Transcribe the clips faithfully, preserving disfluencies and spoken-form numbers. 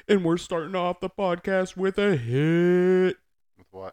And we're starting off the podcast with a hit. With what?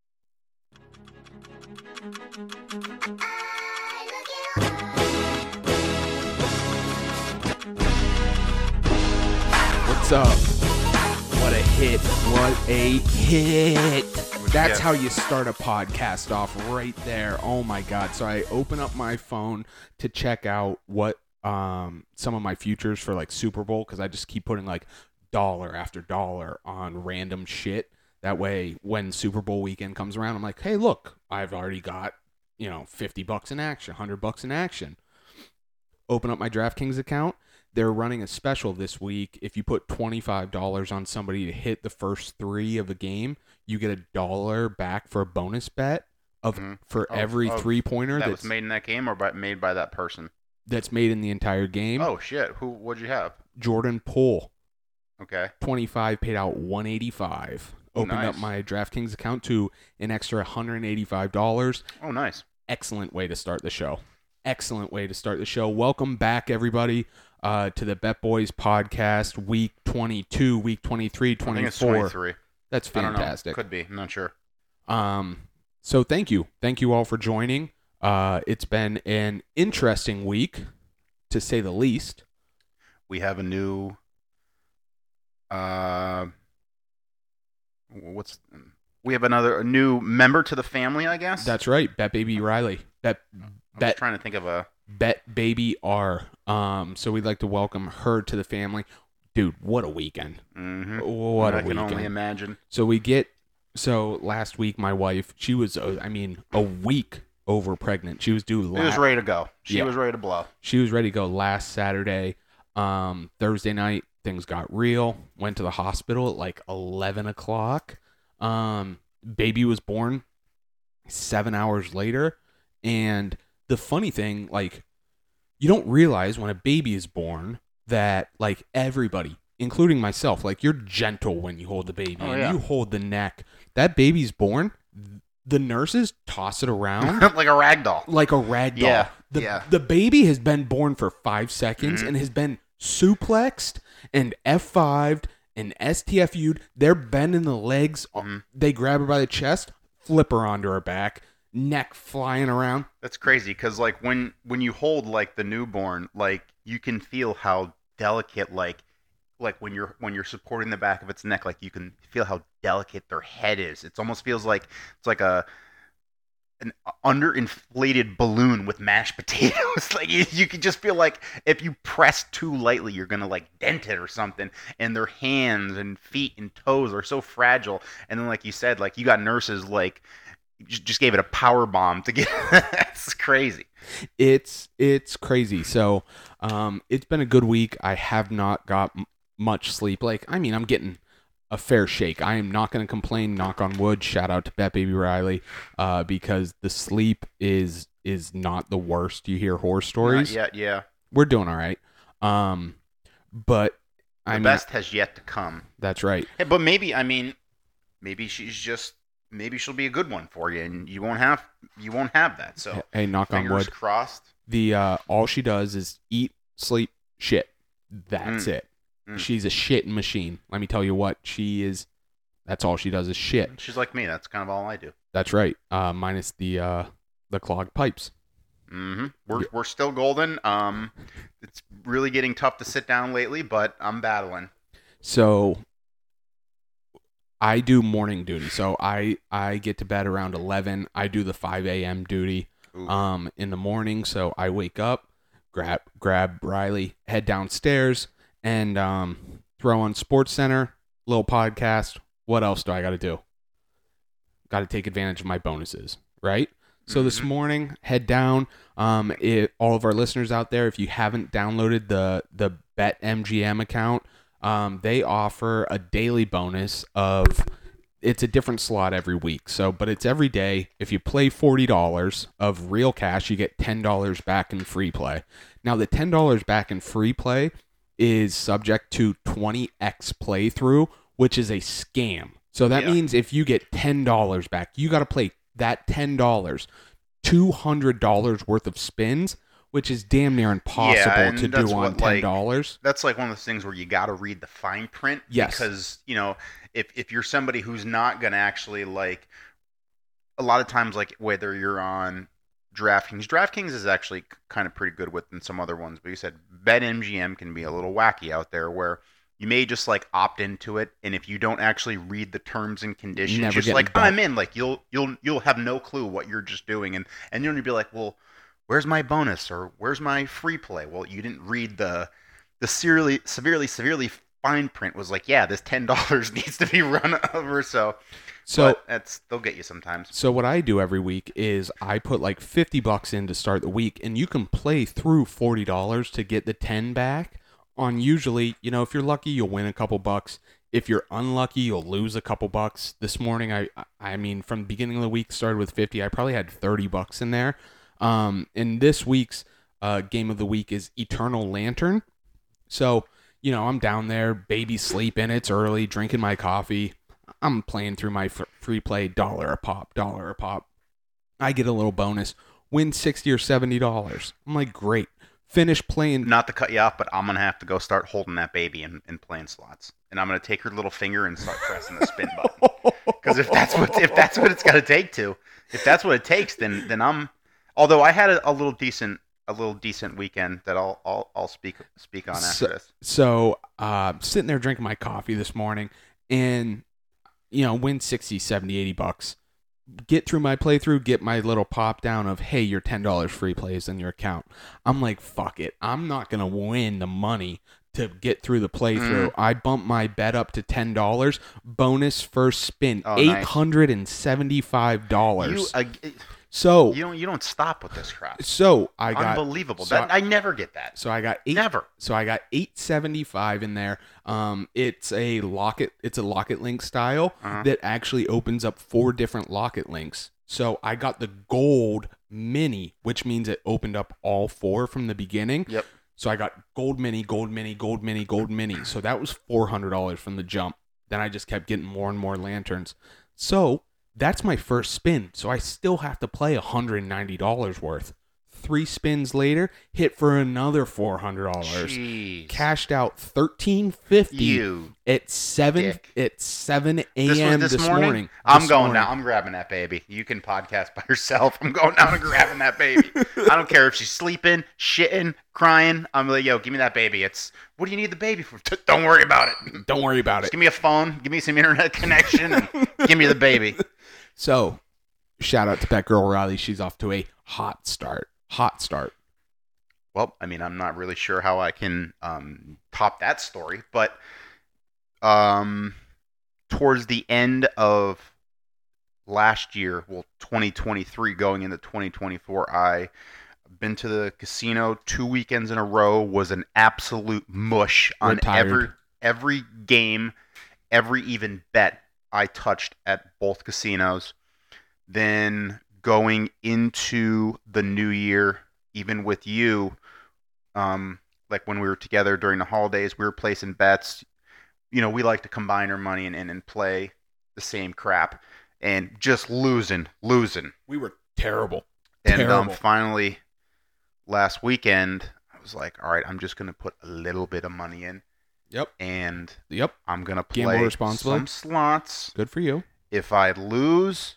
What's up? What a hit. What a hit. That's Yeah. how you start a podcast off right there. Oh my God. So I open up my phone to check out what um some of my futures for like Super Bowl, because I just keep putting like dollar after dollar on random shit. That way when Super Bowl weekend comes around, I'm like, hey, look, I've already got, you know, fifty bucks in action, one hundred bucks in action. Open up my DraftKings account. They're running a special this week. If you put twenty-five dollars on somebody to hit the first three of a game, you get a dollar back for a bonus bet of Mm-hmm. for Oh, every oh, three-pointer That that's was made in that game or by, made by that person? that's made in the entire game. Oh, shit. Who? What'd you have? Jordan Poole, Okay. twenty-five paid out one eighty-five. Oh, Opened up nice. my DraftKings account to an extra one hundred eighty-five dollars. Oh, nice. Excellent way to start the show. Excellent way to start the show. Welcome back, everybody, uh, to the Bet Boys podcast, week twenty-two, week twenty-three, I think it's twenty-four. twenty-three. That's I don't know. fantastic. Could be. I'm not sure. Um, so thank you. Thank you all for joining. Uh, it's been an interesting week, to say the least. We have a new. Uh, what's? We have another a new member to the family, I guess. That's right. Bet Baby Riley. Bet I was Bet trying to think of a. Bet Baby R. Um, so we'd like to welcome her to the family. Dude, what a weekend. Mm-hmm. What I a can weekend. only imagine. So we get, so last week my wife, she was, uh, I mean, a week over pregnant. She was due She was la- ready to go. She Yeah. was ready to blow. She was ready to go last Saturday. Um, Thursday night, things got real. Went to the hospital at like eleven o'clock. Um, baby was born seven hours later. And the funny thing, like, you don't realize when a baby is born that, like, everybody, including myself, like, you're gentle when you hold the baby. Oh, and yeah. you hold the neck. That baby's born, the nurses toss it around Like a rag doll. like a rag doll. Yeah, The, yeah. the baby has been born for five seconds Mhm. and has been suplexed and F fived and S T F U'd. They're bending the legs. Mhm. They grab her by the chest, flip her onto her back, neck flying around. That's crazy because like when when you hold like the newborn, like you can feel how delicate like like when you're when you're supporting the back of its neck, like you can feel how delicate their head is. It almost feels like it's like a an underinflated balloon with mashed potatoes. Like you, you could just feel like if you press too lightly, you're gonna like dent it or something. And their hands and feet and toes are so fragile. And then like you said, like you got nurses like just just gave it a power bomb to get. That's crazy. It's it's crazy. So um, it's been a good week. I have not got m- much sleep. Like, I mean, I'm getting a fair shake. I am not going to complain. Knock on wood. Shout out to Bet Baby Riley, uh, because the sleep is is not the worst. You hear horror stories. Not yet, yeah. We're doing all right. Um, but The I mean, best has yet to come. that's right. Hey, but maybe I mean, maybe she's just maybe she'll be a good one for you, and you won't have you won't have that. So Hey, knock on fingers wood. crossed. The uh, all she does is eat, sleep, shit. That's Mm. it. Mm. She's a shit machine. Let me tell you what she is. That's all she does is shit. She's like me. That's kind of all I do. That's right. Uh, minus the uh, the clogged pipes. Mm-hmm. We're Yeah. we're still golden. Um, it's really getting tough to sit down lately, but I'm battling. So I do morning duty. So I I get to bed around eleven. I do the five a.m. duty Ooh. um in the morning. So I wake up, grab grab Riley, head downstairs, and um throw on Sports Center, little podcast. What else do I got to do? Got to take advantage of my bonuses, right? So this Mhm. morning, head down. Um, it, all of our listeners out there, if you haven't downloaded the the BetMGM account, um, they offer a daily bonus of. It's a different slot every week. So, but it's every day. If you play forty dollars of real cash, you get ten dollars back in free play. Now, the ten dollars back in free play is subject to twenty x playthrough, which is a scam. So that Yeah. means if you get ten dollars back, you got to play that ten dollars, two hundred dollars worth of spins, which is damn near impossible Yeah, and to that's do on what, ten like, dollars. that's like one of those things where you got to read the fine print. Yes. Because, you know, if if you're somebody who's not going to actually, like, a lot of times, like, whether you're on DraftKings, DraftKings is actually kind of pretty good with than some other ones, but you said BetMGM can be a little wacky out there where you may just like opt into it, and if you don't actually read the terms and conditions, Never just get like involved. I'm in, like you'll you'll you'll have no clue what you're just doing, and and you'll be like, well, where's my bonus or where's my free play? Well, you didn't read the the severely severely severely fine print was like, yeah, this ten dollars needs to be run over, so. So but that's they'll get you sometimes. So what I do every week is I put like fifty bucks in to start the week, and you can play through forty dollars to get the ten back. On usually, you know, if you're lucky, you'll win a couple bucks. If you're unlucky, you'll lose a couple bucks. This morning, I I mean, from the beginning of the week, started with fifty. I probably had thirty bucks in there. Um, and this week's uh, game of the week is Eternal Lantern. So, you know, I'm down there, baby sleeping, it's early, drinking my coffee. I'm playing through my free play, dollar a pop, dollar a pop. I get a little bonus, win sixty or seventy dollars. I'm like, great. Finish playing. Not to cut you off, but I'm gonna have to go start holding that baby and, and playing slots, and I'm gonna take her little finger and start pressing the spin button. Because if that's what if that's what it's gonna take to, if that's what it takes, then then I'm. Although I had a, a little decent a little decent weekend that I'll I'll, I'll speak speak on after so, this. So, uh, sitting there drinking my coffee this morning, and you know, win sixty, seventy, eighty bucks. Get through my playthrough, get my little pop down of, hey, your ten dollars free plays in your account. I'm like, fuck it. I'm not going to win the money to get through the playthrough. Mm. I bumped my bet up to ten dollars. Bonus first spin, oh, eight hundred seventy-five dollars. You, uh, so you don't you don't stop with this crap. So I got unbelievable. So that, I never get that. So I got eight, never. So I got eight seventy-five in there. Um, it's a locket. It's a locket link style uh-huh. that actually opens up four different locket links. So I got the gold mini, which means it opened up all four from the beginning. Yep. So I got gold mini, gold mini, gold mini, gold mini. So that was four hundred dollars from the jump. Then I just kept getting more and more lanterns. So that's my first spin. So I still have to play one hundred ninety dollars worth. Three spins later, hit for another four hundred dollars. Jeez. Cashed out thirteen fifty you at seven dick. at seven a.m. this, this, this morning. morning. I'm this going morning. down. I'm grabbing that baby. You can podcast by yourself. I'm going down and grabbing that baby. I don't care if she's sleeping, shitting, crying. I'm like, yo, give me that baby. It's what do you need the baby for? Don't worry about it. Don't worry about Just it. Give me a phone. Give me some internet connection, and give me the baby. So, shout out to that girl Riley. She's off to a hot start. Hot start. Well, I mean, I'm not really sure how I can um, top that story, but um, towards the end of last year, well, twenty twenty-three, going into twenty twenty-four, I been to the casino two weekends in a row. Was an absolute mush on Retired. every every game, every even bet I touched at both casinos. Then going into the new year, even with you. Um, like when we were together during the holidays, we were placing bets. You know, we like to combine our money and, and, and play the same crap, and just losing, losing. We were terrible. And terrible. Um, finally, last weekend, I was like, all right, I'm just going to put a little bit of money in. Yep. And yep. I'm going to Gamble play responsibly. some slots. Good for you. If I lose,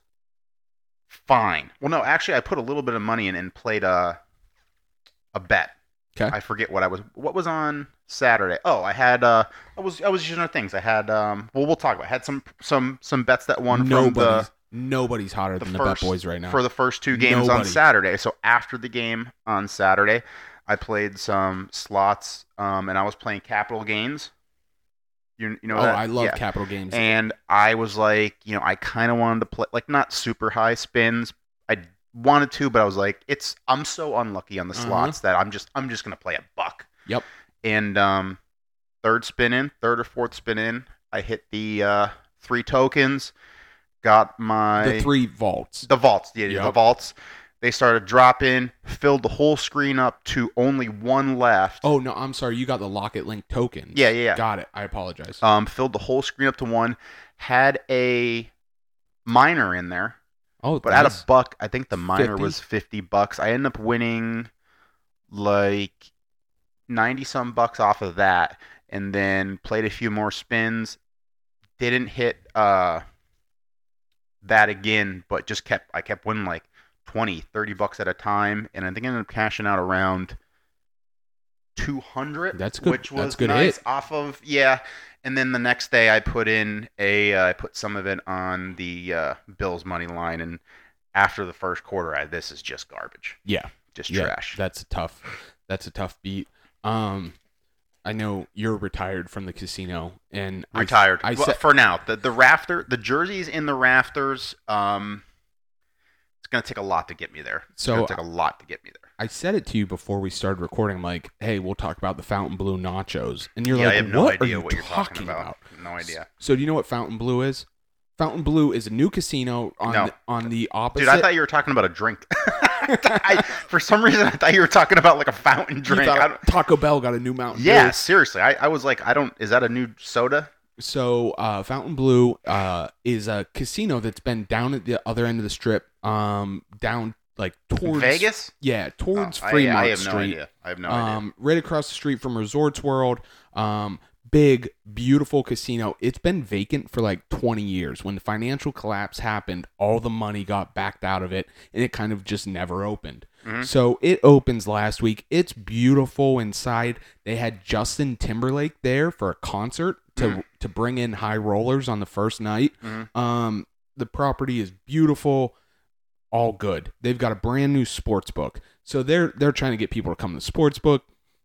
fine. Well, no, actually, I put a little bit of money in and played a, a bet. Okay. I forget what I was. What was on Saturday? Oh, I had. Uh, I was. I was using other things. I had. Um. Well, we'll talk about. It. I had some. Some. Some bets that won nobody's, from the. Nobody's hotter the than first, the Bet Boys right now. For the first two games Nobody. on Saturday. So after the game on Saturday, I played some slots. Um. And I was playing capital gains. You. You know. Oh, that? I love yeah. capital games. And I was like, you know, I kind of wanted to play like not super high spins. I wanted to, but I was like, it's I'm so unlucky on the slots uh-huh. that I'm just I'm just gonna play a buck. Yep. And um, third spin in, third or fourth spin in, I hit the uh, three tokens, got my the three vaults. The vaults, yeah, yep. the vaults. They started dropping, filled the whole screen up to only one left. Oh no, I'm sorry, you got the Locket Link tokens. Yeah, yeah, yeah. Got it. I apologize. Um, filled the whole screen up to one, had a minor in there. Oh, but nice. At a buck, I think the minor fifty? Was fifty bucks. I ended up winning like ninety some bucks off of that, and then played a few more spins. Didn't hit uh that again, but just kept I kept winning like twenty, thirty bucks at a time, and I think I ended up cashing out around two hundred. That's good. Which was That's good nice hit. off of yeah. And then the next day I put in a uh, I put some of it on the uh, Bills money line, and after the first quarter, I this is just garbage. Yeah. Just Yeah, trash. That's a tough. That's a tough beat. Um, I know you're retired from the casino, and I- Retired. I, well, said for now. The the rafter, the jerseys in the rafters. Um, it's gonna take a lot to get me there. It's So, gonna take a lot to get me there. I said it to you before we started recording. I'm like, hey, we'll talk about the Fountain Blue nachos, and you're yeah, like, I have no what idea are you what you're talking talking about. No idea. So do you know what Fountain Blue is? Fountain Blue is a new casino on No. the, on the opposite. Dude, I thought you were talking about a drink. I, for some reason, I thought you were talking about like a fountain You drink. thought I don't- Taco Bell got a new Mountain yeah, Dew. seriously. I, I was like, I don't. Is that a new soda? So uh, Fountain Blue uh, is a casino that's been down at the other end of the strip, um, down like towards Vegas? Yeah, towards Oh, I- Fremont I, have Street. no idea. I have no idea. Um, right across the street from Resorts World. Um, big, beautiful casino. It's been vacant for like twenty years. When the financial collapse happened, all the money got backed out of it, and it kind of just never opened. Mhm. So it opens last week. It's beautiful inside. They had Justin Timberlake there for a concert to Mhm. to bring in high rollers on the first night. Mhm. Um, the property is beautiful. All good. They've got a brand new sports book. So they're they're trying to get people to come to the sports book.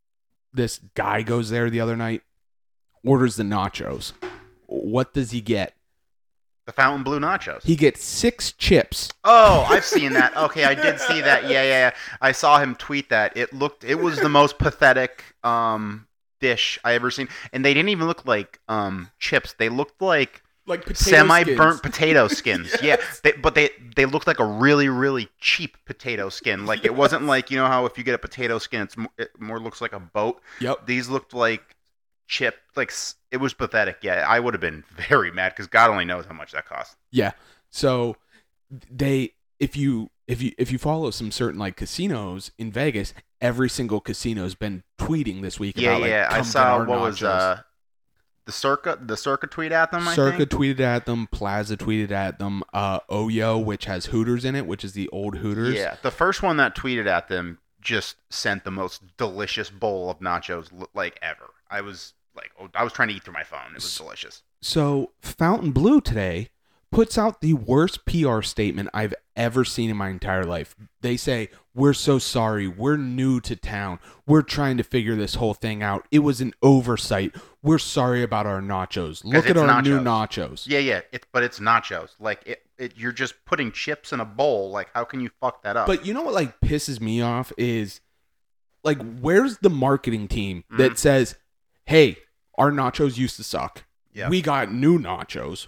This guy goes there the other night, orders the nachos. What does he get? The Fountain Blue nachos. He gets six chips. Oh, I've seen that. Okay, I did see that. Yeah, yeah, yeah. I saw him tweet that. It looked. It was the most pathetic um, dish I ever seen, and they didn't even look like um, chips. They looked like Like semi-burnt potato skins. Yes. Yeah, they, but they they looked like a really really cheap potato skin. Like it wasn't like, you know how if you get a potato skin, it's mo- it more looks like a boat. Yep. These looked like chip. Like s- it was pathetic. Yeah, I would have been very mad because God only knows how much that cost. Yeah. So they if you if you if you follow some certain like casinos in Vegas, every single casino's been tweeting this week Yeah, about like yeah. I come get saw our what was nachos. uh the Circa the Circa tweet at them. I Circa think. tweeted at them, Plaza tweeted at them, uh, Oyo, which has Hooters in it, which is the old Hooters. Yeah, the first one that tweeted at them just sent the most delicious bowl of nachos l- like ever. I was like, oh, I was trying to eat through my phone. It was delicious. So Fountain Blue today puts out the worst P R statement I've ever seen in my entire life. They say, we're so sorry. We're new to town. We're trying to figure this whole thing out. It was an oversight. We're sorry about our nachos. Look at it's our new nachos. nachos. Yeah, yeah. It, but it's nachos. Like it, it, you're just putting chips in a bowl. Like how can you fuck that up? But you know what like pisses me off is like where's the marketing team Mhm. that says, "Hey, our nachos used to suck. Yeah. We got new nachos.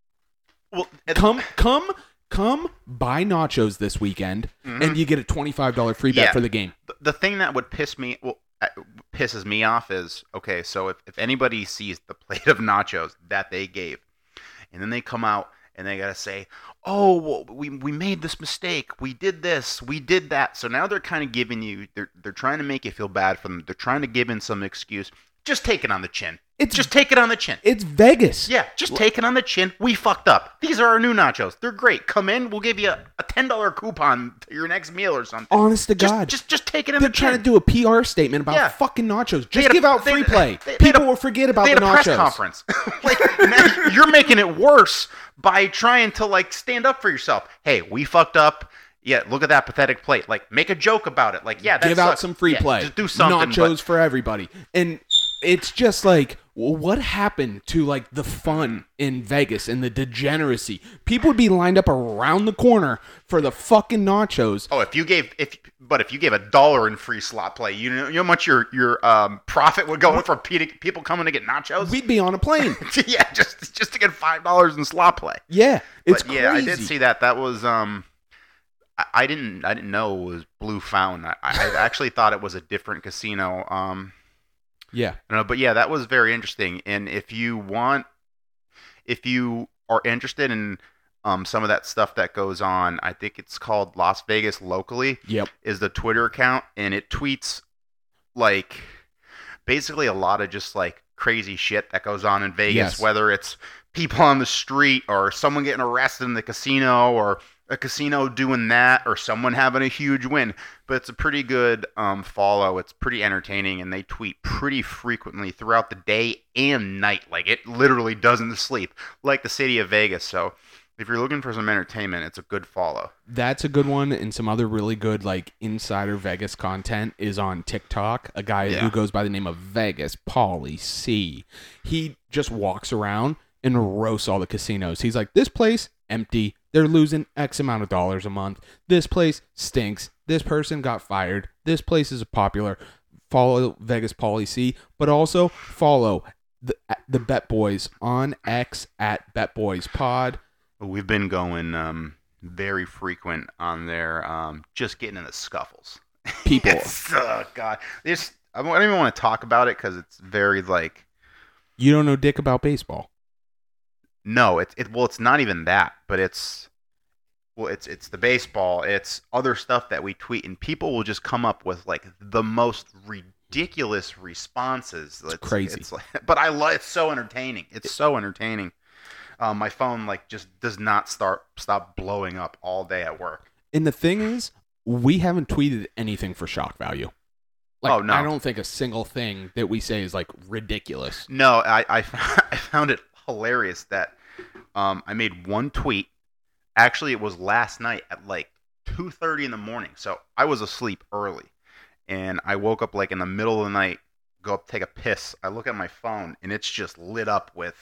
well, it, Come come come buy nachos this weekend Mhm. and you get a twenty-five dollars free bet Yeah. for the game." the, the thing that would piss me well uh, pisses me off is okay. So if if anybody sees the plate of nachos that they gave, and then they come out and they gotta say, "Oh, well, we we made this mistake. We did this. We did that." So now they're kind of giving you. They're they're trying to make you feel bad for them. They're trying to give in some excuse. Just take it on the chin. It's Just take it on the chin. it's Vegas. Yeah, just take it on the chin. We fucked up. These are our new nachos. They're great. Come in. We'll give you a, a ten dollar coupon to your next meal or something. Honest to Just, God. just just take it in They're the trying chin. to do a P R statement about Yeah. fucking nachos. They Just had a- give out they- free play. they- they had People a- will forget about they had the a nachos. press conference. Like now you're making it worse by trying to like stand up for yourself. Hey, we fucked up. Yeah, look at that pathetic plate. Like, make a joke about it. Like, yeah, that Give out sucks. some free Yeah, play. Just do something. Nachos but- for everybody. And it's just like, well, what happened to like the fun in Vegas and the degeneracy? People would be lined up around the corner for the fucking nachos. Oh, if you gave if but if you gave a dollar in free slot play, you know, you know how much your your um, profit would go in for pe- people coming to get nachos. We'd be on a plane. yeah, just just to get five dollars in slot play. Yeah, it's But yeah, crazy. I did see that. That was um, I, I didn't I didn't know it was Blue Fountain. I, I actually thought it was a different casino. Um, Yeah, I don't know, but yeah, that was very interesting. And if you want, if you are interested in um some of that stuff that goes on, I think it's called Las Vegas Locally. yep. Is the Twitter account, and it tweets like basically a lot of just like crazy shit that goes on in Vegas, Yes. whether it's people on the street or someone getting arrested in the casino or a casino doing that or someone having a huge win. But it's a pretty good um, follow. It's pretty entertaining, and they tweet pretty frequently throughout the day and night. Like, it literally doesn't sleep, like the city of Vegas. So if you're looking for some entertainment, it's a good follow. That's a good one, and some other really good like insider Vegas content is on TikTok. A guy Yeah. who goes by the name of Vegas Pauly C. He just walks around and roasts all the casinos. He's like, this place empty. They're losing X amount of dollars a month. This place stinks. This person got fired. This place is popular. Follow Vegas Pauly C, but also follow the the Bet Boys on X at Bet Boys Pod. We've been going um, very frequent on there, um, just getting in the scuffles. People. It's, oh, God. It's, I don't even want to talk about it because it's very, like... You don't know dick about baseball. No, it's it, well, it's not even that, but it's... Well, it's it's the baseball. It's other stuff that we tweet, and people will just come up with, like, the most ridiculous responses. It's, it's crazy. It's like, but I love it's so entertaining. It's so entertaining. Um, my phone like just does not start stop blowing up all day at work. And the thing is, we haven't tweeted anything for shock value. Like, oh no, I don't think a single thing that we say is like ridiculous. No, I I, I found it hilarious that um, I made one tweet. Actually, it was last night at like two thirty in the morning. So I was asleep early, and I woke up like in the middle of the night. Go up, take a piss. I look at my phone, and it's just lit up with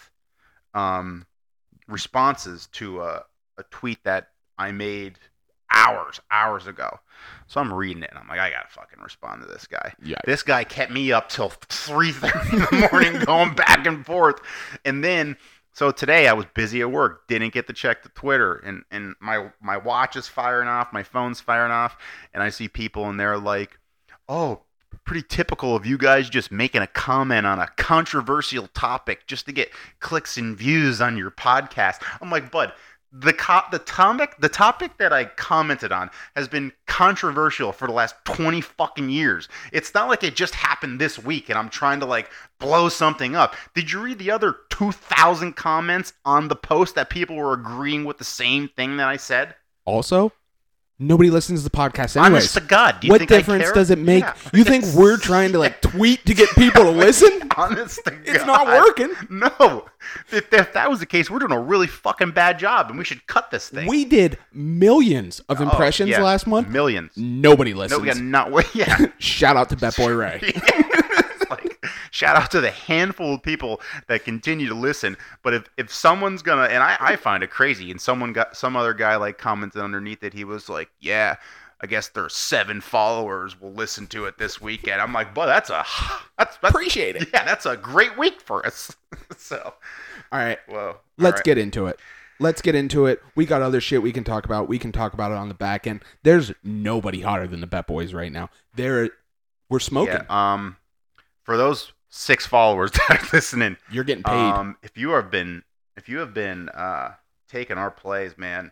um. responses to a, a tweet that I made hours, hours ago. So I'm reading it, and I'm like, I gotta fucking respond to this guy. Yeah. This guy kept me up till three thirty in the morning going back and forth. And then, so today I was busy at work, didn't get to check the Twitter, and, and my, my watch is firing off, my phone's firing off, and I see people in there like, oh, pretty typical of you guys just making a comment on a controversial topic just to get clicks and views on your podcast. I'm like, bud, the co- the topic the topic that I commented on has been controversial for the last twenty fucking years. It's not like it just happened this week and I'm trying to like blow something up. Did you read the other two thousand comments on the post that people were agreeing with the same thing that I said? Also, nobody listens to the podcast anyways. Honest to God, do you what think I difference care? does it make? Yeah. You think we're trying to like tweet to get people to listen? Honest to God. It's not working. No. If, if that was the case, we're doing a really fucking bad job, and we should cut this thing. We did millions of impressions Oh, yeah. last month. Millions. Nobody No, listens. we got not. Yeah. Shout out to Bet Boy Ray. It's like, shout out to the handful of people that continue to listen. But if, if someone's gonna, and I, I find it crazy, and someone got some other guy like commented underneath it, he was like, "Yeah, I guess there's seven followers will listen to it this weekend." I'm like, "But that's a that's, that's Appreciate it. Yeah, that's a great week for us." So, All right, whoa. let's All right. get into it. Let's get into it. We got other shit we can talk about. We can talk about it on the back end. There's nobody hotter than the Bet Boys right now. They're we're smoking. Yeah, um, for those six followers that are listening, You're getting paid. Um, if you have been, if you have been uh, taking our plays, man,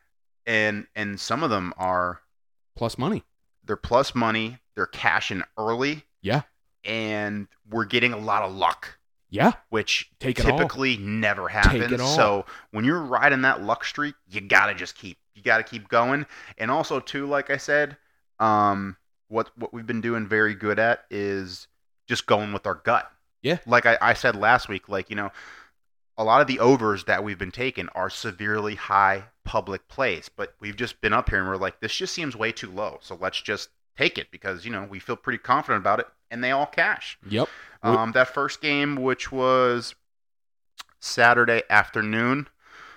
and and some of them are Plus money. they're plus money, they're cashing early, Yeah. and we're getting a lot of luck, Yeah. which Take it all. typically never happens. it all. So when you're riding that luck streak, you gotta just keep you gotta keep going. And also too, like I said, um, what what we've been doing very good at is just going with our gut. Yeah. Like I, I said last week, like, you know, a lot of the overs that we've been taking are severely high public plays, but we've just been up here and we're like, this just seems way too low. So let's just take it because, you know, we feel pretty confident about it, and they all cash. Yep. Um, that first game, which was Saturday afternoon,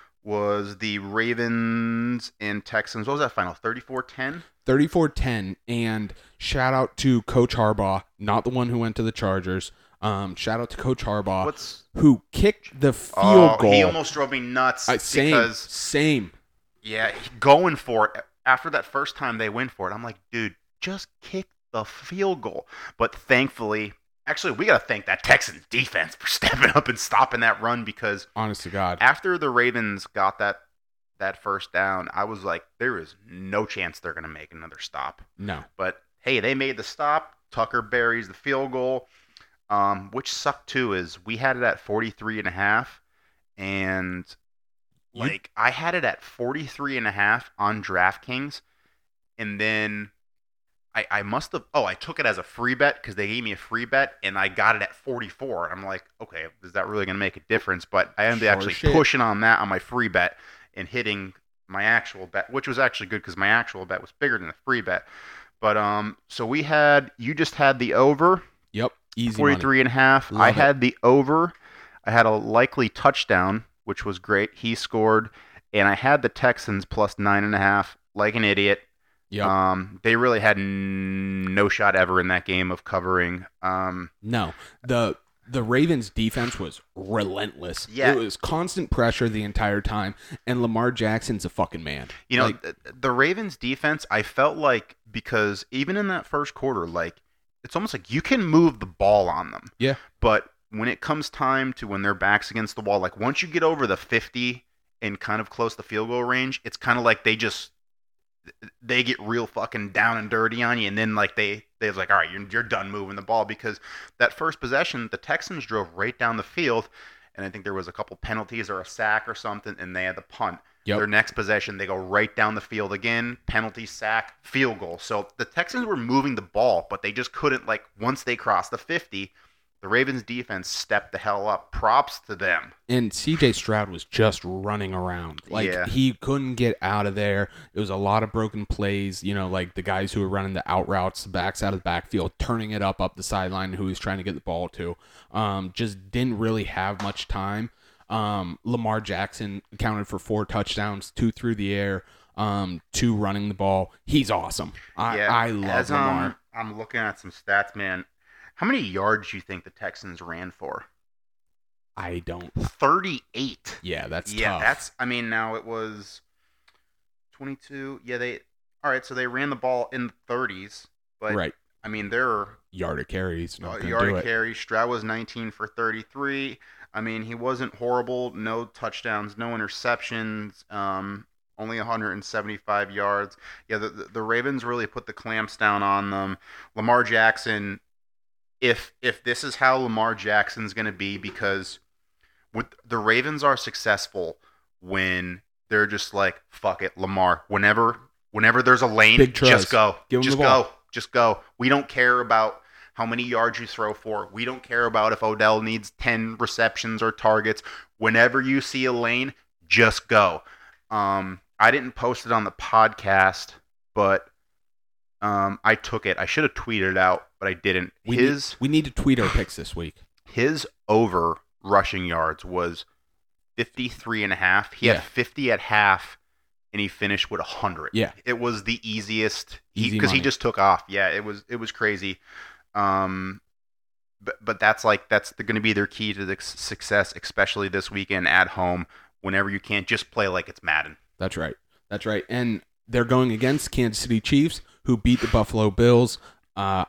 was the Ravens and Texans. What was that final? thirty-four ten? thirty-four ten, and shout out to Coach Harbaugh, not the one who went to the Chargers. Um, shout out to Coach Harbaugh, What's who kicked the field oh, goal. he almost drove me nuts I, same, because same. yeah, going for it after that first time they went for it. I'm like, dude, just kick the field goal. But thankfully, actually, we got to thank that Texans defense for stepping up and stopping that run, because Honest to God. after the Ravens got that that first down, I was like, there is no chance they're going to make another stop. No. But hey, they made the stop. Tucker buries the field goal. Um, which sucked too is we had it at forty-three and a half, and You- like I had it at forty-three and a half on DraftKings, and then I, I must have oh I took it as a free bet because they gave me a free bet and I got it at forty-four. I'm like, okay, is that really gonna make a difference? But I ended Sure up actually shit. pushing on that on my free bet and hitting my actual bet, which was actually good because my actual bet was bigger than the free bet. But um, so we had you just had the over Yep. Easy money. forty-three and a half. Love I it. had the over. I had a likely touchdown, which was great. He scored, and I had the Texans plus nine and a half, like an idiot. Yep. Um, they really had n- no shot ever in that game of covering. Um, No, the the Ravens defense was relentless. Yeah. It was constant pressure the entire time, and Lamar Jackson's a fucking man. you know, Like, th- the Ravens defense, I felt like because even in that first quarter, like it's almost like you can move the ball on them. Yeah. But when it comes time to when their backs against the wall, like once you get over the fifty and kind of close to field goal range, it's kind of like they just they get real fucking down and dirty on you, and then like they they're like, all right, you're you're done moving the ball because that first possession, the Texans drove right down the field, and I think there was a couple penalties or a sack or something, and they had the punt. Yep. Their next possession, they go right down the field again, penalty, sack, field goal. So the Texans were moving the ball, but they just couldn't like once they crossed the fifty. The Ravens defense stepped the hell up. Props to them. and C J Stroud was just running around. Like, Yeah. he couldn't get out of there. It was a lot of broken plays. You know, like the guys who were running the out routes, the backs out of the backfield, turning it up up the sideline, who he was trying to get the ball to. Um, just didn't really have much time. Um, Lamar Jackson accounted for four touchdowns, two through the air, um, two running the ball. He's awesome. I, Yeah, I love as, Lamar. Um, I'm looking at some stats, man. How many yards do you think the Texans ran for? I don't. thirty-eight. Yeah, that's yeah, tough. that's. I mean, now it was twenty-two. Yeah, they. All right, so they ran the ball in the thirties, but right. I mean, they're Yard of carries. Not uh, gonna yard do of it. carry. Stroud was nineteen for thirty-three. I mean, he wasn't horrible. No touchdowns, no interceptions. Um, only one hundred seventy-five yards. Yeah, the, the the Ravens really put the clamps down on them. Lamar Jackson. If if this is how Lamar Jackson's going to be, because with the Ravens are successful when they're just like, fuck it, Lamar. Whenever whenever there's a lane, Big tries. just go, Give him just the ball. go, just go. We don't care about how many yards you throw for. We don't care about if Odell needs ten receptions or targets. Whenever you see a lane, just go. Um, I didn't post it on the podcast, but um, I took it. I should have tweeted it out, but I didn't. We His need, we need to tweet our picks this week. his over rushing yards was fifty-three and a half. He Yeah. had fifty at half, and he finished with one hundred. Yeah. It was the easiest Easy because he money. just took off. Yeah, it was it was crazy. Um, but but that's like that's going to be their key to the s- success, especially this weekend at home. Whenever you can't just play like it's Madden. That's right. That's right. And they're going against Kansas City Chiefs, who beat the Buffalo Bills. Uh,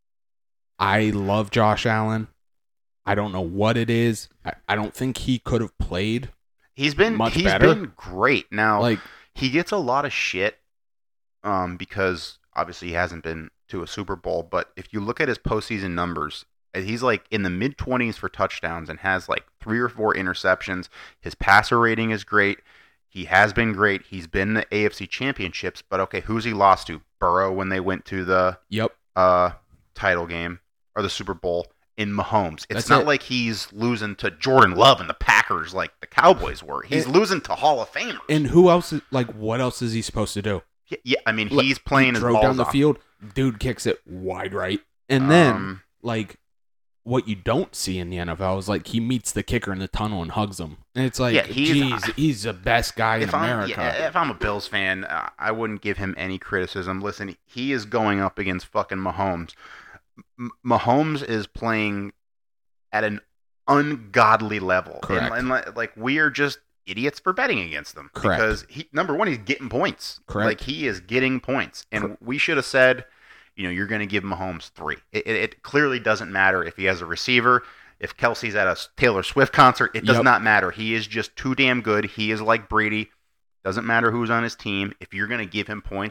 I love Josh Allen. I don't know what it is. I, I don't think he could have played. He's been Much he's better. been great. Now Like, he gets a lot of shit um, because obviously he hasn't been to a Super Bowl. But if you look at his postseason numbers, he's like in the mid twenties for touchdowns and has like three or four interceptions. His passer rating is great. He has been great. He's been in the A F C Championships. But okay, who's he lost to? Burrow when they went to the yep. uh, title game or the Super Bowl. In Mahomes. It's That's not it. like he's losing to Jordan Love and the Packers like the Cowboys were. He's And- losing to Hall of Famers. And who else? Is, like, what else is he supposed to do? Yeah, yeah, I mean, Look, he's playing he his drove balls down the off. field. Dude kicks it wide right. And then, Um, like, what you don't see in the N F L is, like, he meets the kicker in the tunnel and hugs him. And it's like, Yeah, he's- geez, he's the best guy in if I'm, America. yeah, if I'm a Bills fan, uh, I wouldn't give him any criticism. Listen, he is going up against fucking Mahomes. M- Mahomes is playing at an ungodly level. Correct. And, and li- like we are just idiots for betting against them. Correct. Because he number one, he's getting points. Correct. Like he is getting points. And Cor- we should have said, you know, you're going to give Mahomes three. It, it, it clearly doesn't matter if he has a receiver. If Kelsey's at a Taylor Swift concert, it does Yep. not matter. He is just too damn good. He is like Brady. Doesn't matter who's on his team. If you're going to give him points,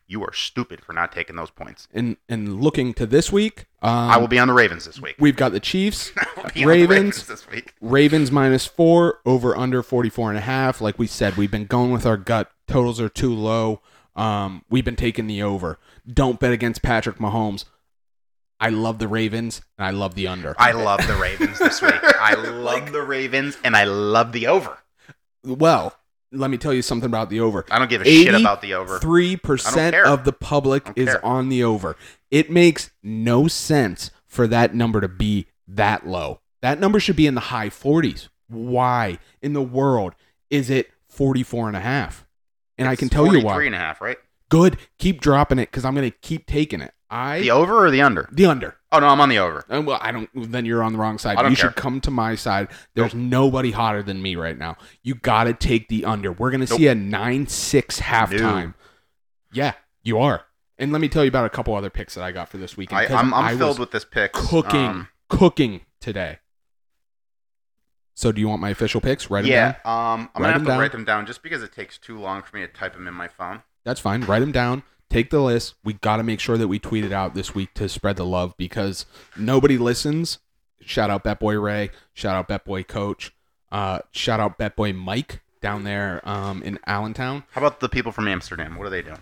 you are stupid for not taking those points. And and looking to this week, um, I will be on the Ravens this week. We've got the Chiefs, Ravens, Ravens this week. Ravens minus four, over under forty-four and a half. Like we said, we've been going with our gut. Totals are too low. Um, we've been taking the over. Don't bet against Patrick Mahomes. I love the Ravens, and I love the under. I love the Ravens this week. I love like, the Ravens, and I love the over. Well, let me tell you something about the over. I don't give a shit about the over. Three percent of the public is care. on the over. It makes no sense for that number to be that low. That number should be in the high forties. Why in the world is it forty-four and a half? And it's I can tell you why. forty-three and a half, right? Good. Keep dropping it because I'm going to keep taking it. I The over or the under? The under. Oh, no, I'm on the over. Uh, well, I don't. Then you're on the wrong side. I don't you care. should come to my side. There's Nope. nobody hotter than me right now. You got to take the under. We're going to Nope. see a nine six halftime. No. Yeah, you are. And let me tell you about a couple other picks that I got for this weekend. I, 'cause I'm, I'm I filled was with this pick. cooking, Um, cooking today. So do you want my official picks? Write them yeah, down. um, I'm Write going to have them to down. write them down just because it takes too long for me to type them in my phone. That's fine. Write them down. Take the list. We got to make sure that we tweet it out this week to spread the love because nobody listens. Shout out Bet Boy Ray. Shout out Bet Boy Coach. Uh, shout out Bet Boy Mike down there um, in Allentown. How about the people from Amsterdam? What are they doing?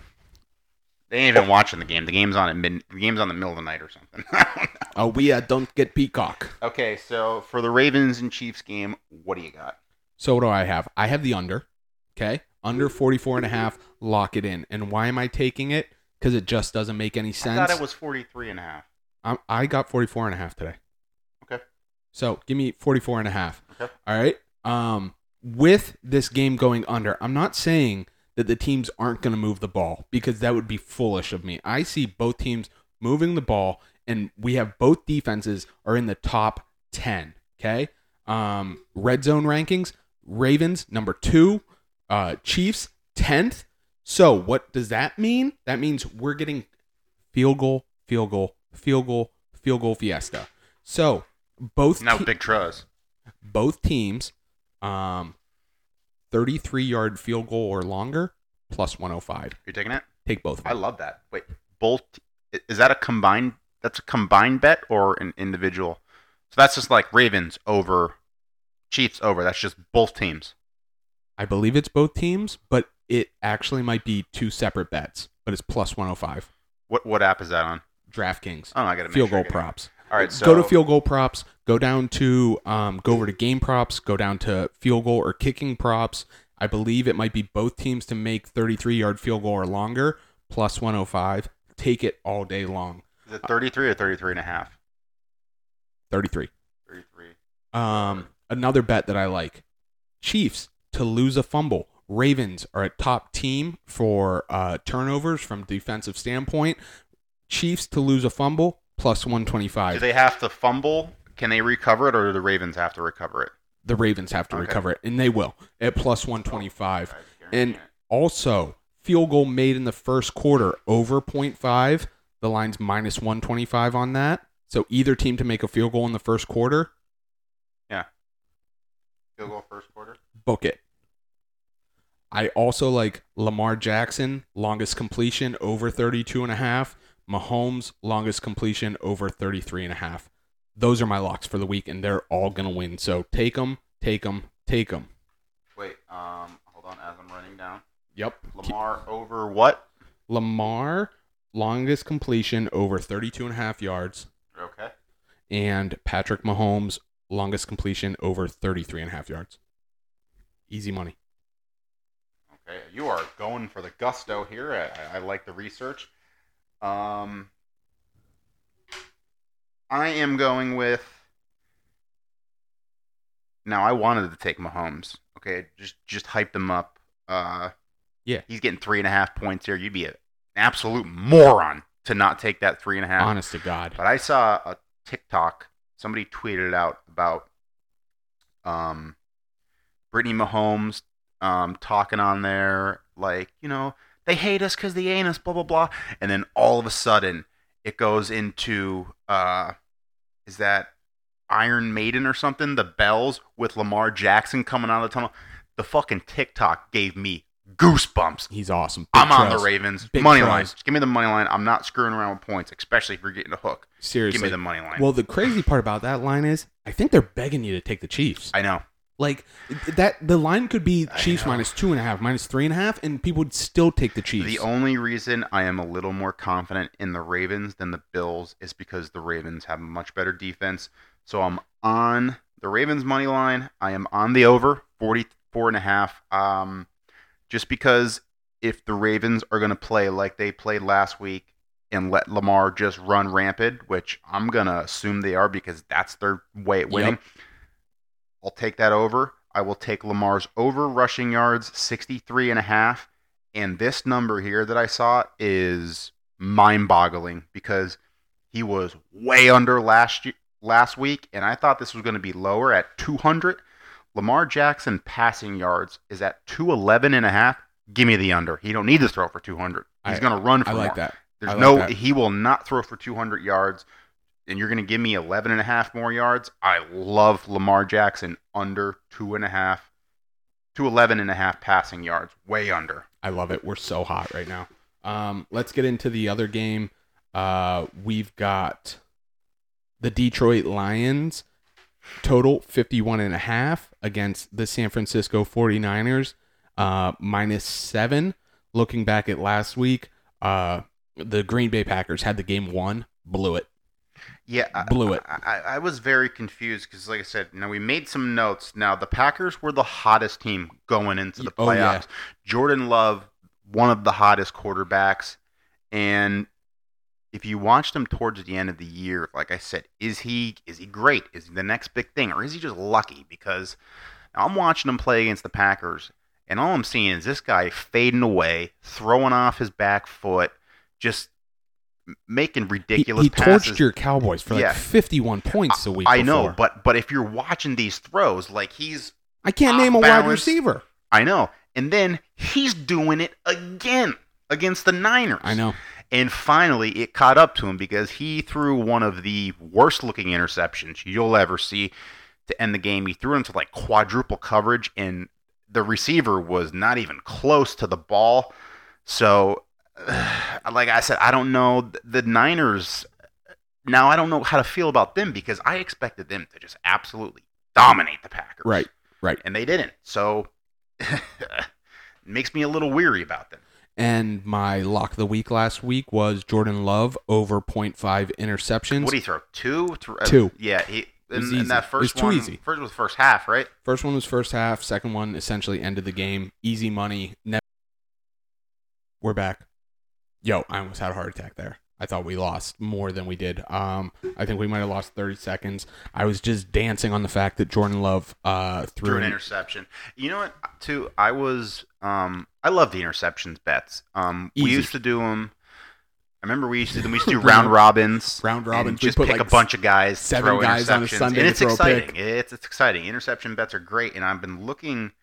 They ain't even watching the game. The game's on at mid. The game's on the middle of the night or something. Oh, we uh, don't get Peacock. Okay, so for the Ravens and Chiefs game, what do you got? So what do I have? I have the under. Okay, under forty-four and a half. Lock it in. And why am I taking it? Because it just doesn't make any sense. I thought it was forty-three and a half. I, I got forty-four and a half today. Okay. So give me forty-four and a half. Okay. All right. Um, with this game going under, I'm not saying that the teams aren't going to move the ball because that would be foolish of me. I see both teams moving the ball, and we have both defenses are in the top ten. Okay. Um, red zone rankings: Ravens number two, uh, Chiefs tenth. So what does that mean? That means we're getting field goal, field goal, field goal, field goal fiesta. So both No, te- Big Truz. both teams, um, thirty-three yard field goal or longer, plus one oh five. You're taking it? Take both of I them. love that. Wait, both? Is that a combined? That's a combined bet or an individual? So that's just like Ravens over, Chiefs over. That's just both teams. I believe it's both teams, but it actually might be two separate bets, but it's plus one oh five. What what app is that on? DraftKings. Oh, I got to make Field sure I goal get it. props. All right, so Go to field goal props. Go down to um, go over to game props. Go down to field goal or kicking props. I believe it might be both teams to make thirty-three yard field goal or longer. Plus one oh five. Take it all day long. Is it thirty-three or thirty-three and a half? thirty-three. thirty-three. Um, another bet that I like: Chiefs to lose a fumble. Ravens are a top team for uh, turnovers from defensive standpoint. Chiefs to lose a fumble plus one twenty-five. Do they have to fumble? Can they recover it, or do the Ravens have to recover it? The Ravens have to Okay. recover it, and they will at plus one twenty-five. Oh, And also, field goal made in the first quarter over point five. The line's minus one twenty-five on that. So either team to make a field goal in the first quarter, yeah. Field goal first quarter. book it. I also like Lamar Jackson, longest completion over thirty-two and a half. Mahomes, longest completion over thirty-three and a half. Those are my locks for the week, and they're all going to win. So take them, take them, take them. Wait, um, hold on as I'm running down. Yep. Lamar over what? Lamar, longest completion over thirty-two and a half yards. Okay. And Patrick Mahomes, longest completion over thirty-three and a half yards. Easy money. Okay, you are going for the gusto here. I, I like the research. Um, I am going with. Now, I wanted to take Mahomes. Okay, just just hyped him up. Uh, Yeah. he's getting three and a half points here. You'd be an absolute moron to not take that three and a half. Honest to God. But I saw a TikTok. Somebody tweeted it out about um, Brittany Mahomes um, talking on there, like, you know, they hate us because they ain't us, blah, blah, blah. And then all of a sudden, it goes into, uh, is that Iron Maiden or something? The bells with Lamar Jackson coming out of the tunnel. The fucking TikTok gave me goosebumps. He's awesome. Big I'm on the trust. Ravens. Big Money trust. line. Just give me the money line. I'm not screwing around with points, especially if you're getting a hook. Seriously. Give me the money line. Well, the crazy part about that line is I think they're begging you to take the Chiefs. I know. Like that, the line could be Chiefs know. minus two and a half, minus three and a half, and people would still take the Chiefs. The only reason I am a little more confident in the Ravens than the Bills is because the Ravens have a much better defense. So I'm on the Ravens money line. I am on the over forty-four and a half. Um, just because if the Ravens are going to play like they played last week and let Lamar just run rampant, which I'm going to assume they are because that's their way at winning. Yep. I'll take that over. I will take Lamar's over rushing yards, sixty-three and a half. And this number here that I saw is mind-boggling because he was way under last last week, and I thought this was going to be lower at two hundred. Lamar Jackson passing yards is at two eleven and a half. Give me the under. He don't need to throw for two hundred. He's going to run for I like more. that. There's I like no that. He will not throw for two hundred yards. And you're going to give me eleven and a half more yards. I love Lamar Jackson under two and a half, two eleven and a half passing yards, way under. I love it. We're so hot right now. Um, let's get into the other game. Uh, we've got the Detroit Lions total fifty-one and a half against the San Francisco forty-niners, uh, minus seven. Looking back at last week, uh, the Green Bay Packers had the game won, blew it. Yeah, I, Blew it. I, I, I was very confused because, like I said, now we made some notes. Now the Packers were the hottest team going into the Oh, playoffs. yeah. Jordan Love, one of the hottest quarterbacks, and if you watched him towards the end of the year, like I said, is he is he great? Is he the next big thing, or is he just lucky? Because I'm watching him play against the Packers, and all I'm seeing is this guy fading away, throwing off his back foot, just making ridiculous he, he passes. torched your Cowboys for like Yeah. fifty-one points a week I know, before. but but if you're watching these throws, like he's, I can't name a off wide balance. receiver. I know, and then he's doing it again against the Niners. I know. And finally, it caught up to him because he threw one of the worst-looking interceptions you'll ever see to end the game. He threw into like quadruple coverage, and the receiver was not even close to the ball. So, like I said, I don't know. The Niners, now I don't know how to feel about them because I expected them to just absolutely dominate the Packers. Right, right. And they didn't. So, it makes me a little weary about them. And my lock of the week last week was Jordan Love over point five interceptions. What did he throw? Two? Th- Two. Yeah. He, It was and, easy. and that It was first too one, easy. first was the first half, right? First one was first half. Second one essentially ended the game. Easy money. Ne- We're back. Yo, I almost had a heart attack there. I thought we lost more than we did. Um, I think we might have lost thirty seconds. I was just dancing on the fact that Jordan Love uh, threw, Threw an an interception. You know what? Too, I was. Um, I love the interceptions bets. Um, we Easy. used to do them. I remember we used to. We used to do round robins. Round robins. And We just put, pick like, a bunch of guys. seven throw guys on a interceptions. Sunday and to it's throw a exciting. pick. It's it's exciting. Interception bets are great, and I've been looking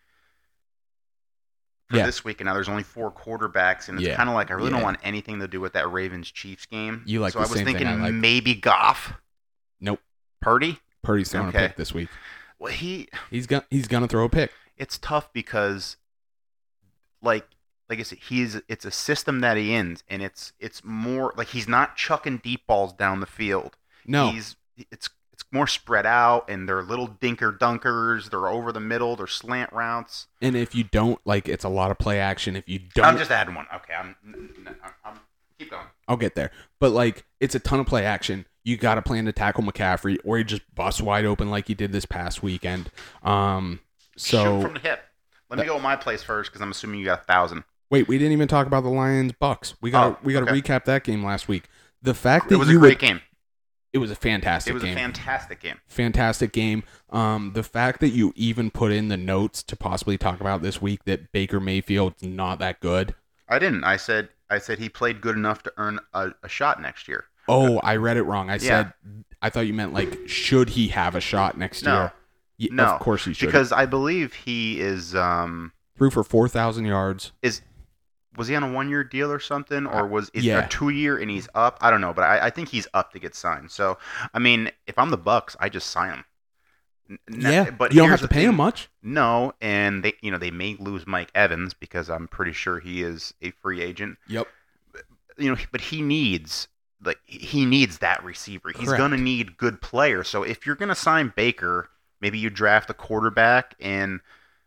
for Yeah. this week, and now there's only four quarterbacks, and it's Yeah. kind of like I really Yeah. don't want anything to do with that Ravens Chiefs game. You like so the I was same thing thinking I like. maybe Goff, Nope. Purdy. Purdy's throwing Okay. a pick this week. Well, he He's gonna he's gonna throw a pick. it's tough because, like like I said, he's it's a system that he ends, and it's it's more like he's not chucking deep balls down the field. No. He's it's it's more spread out, and they're little dinker dunkers. They're over the middle. They're slant routes. And if you don't, like, it's a lot of play action. If you don't, I'm just adding one. Okay, I'm, I'm, I'm keep going. I'll get there. But, like, it's a ton of play action. You got to plan to tackle McCaffrey, or you just bust wide open like you did this past weekend. Um, Shoot so, from the hip. Let me go with my place first because I'm assuming you got a thousand. wait, we didn't even talk about the Lions Bucks. We got Oh, we got to okay. recap that game last week. The fact that It was a you great would, game. it was a fantastic It was game. a fantastic game. fantastic game. Um, the fact that you even put in the notes to possibly talk about this week that Baker Mayfield's not that good. I didn't. I said I said he played good enough to earn a, a shot next year. Oh, I read it wrong. I Yeah. said I thought you meant like should he have a shot next No. year? Ye- No, of course he should. Because I believe he is um threw for four thousand yards. is was he on a one year deal or something, or was is Yeah. it a two year and he's up? I don't know, but I, I think he's up to get signed. So I mean, if I'm the Bucks, I just sign him. N- Yeah, but you don't here's have to the pay him thing. much. No, and they, you know, they may lose Mike Evans because I'm pretty sure he is a free agent. Yep. You know, but he needs like he needs that receiver. He's Correct. gonna need good players. So if you're gonna sign Baker, maybe you draft a quarterback and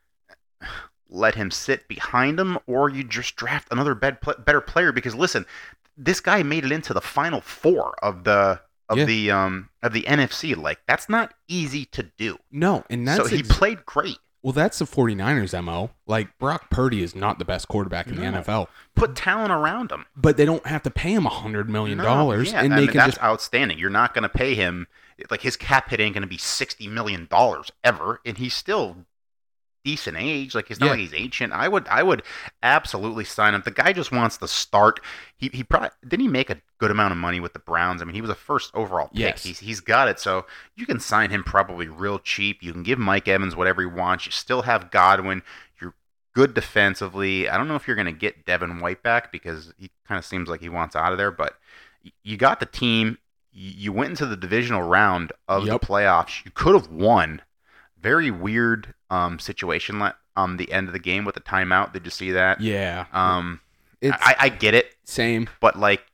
let him sit behind him, or you just draft another better player. Because listen, this guy made it into the final four of the of Yeah. the um of the N F C. Like that's not easy to do. No, and that's so he ex- played great. well, that's the 49ers M O. Like Brock Purdy is not the best quarterback in the No. N F L, Put talent around him. but they don't have to pay him a hundred million dollars, No, yeah, and I they mean, can that's just outstanding. You're not going to pay him like his cap hit ain't going to be sixty million dollars ever, and he's still decent age. Like he's not Yeah. like he's ancient. I would I would absolutely sign him. The guy just wants to start. He he probably didn't he make a good amount of money with the Browns. I mean, he was a first overall pick. Yes. He's he's got it. So you can sign him probably real cheap. You can give Mike Evans whatever he wants. You still have Godwin. You're good defensively. I don't know if you're going to get Devin White back because he kind of seems like he wants out of there, but you got the team. You went into the divisional round of Yep. the playoffs. You could have won. Very weird um, situation on um, the end of the game with the timeout. Did you see that? yeah, Um, it's I, I get it, same, but like,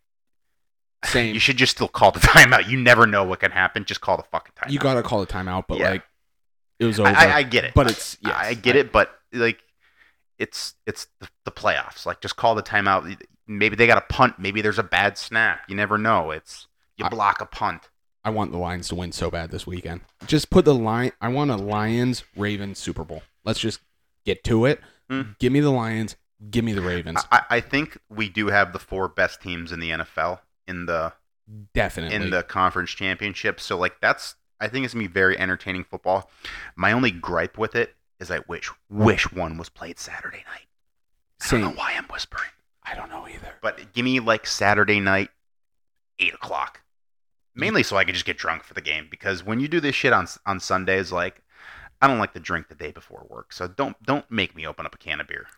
same. you should just still call the timeout. You never know what can happen. Just call the fucking timeout. You gotta call a timeout, but Yeah. like it was over. I, I, I get it, but it's yes, I get it, but like, it's it's the, the playoffs. Like, just call the timeout. Maybe they got a punt. Maybe there's a bad snap. You never know. It's you I- block a punt. I want the Lions to win so bad this weekend. Just put the line. I want a Lions Ravens Super Bowl. Let's just get to it. Mm. Give me the Lions. Give me the Ravens. I, I think we do have the four best teams in the N F L in the Definitely. in the conference championship. So like that's I think it's gonna be very entertaining football. My only gripe with it is I wish wish one was played Saturday night. I Same. don't know why I'm whispering, I don't know either. but give me like Saturday night, eight o'clock. Mainly so I could just get drunk for the game, because when you do this shit on on Sundays, like I don't like to drink the day before work. So don't don't make me open up a can of beer.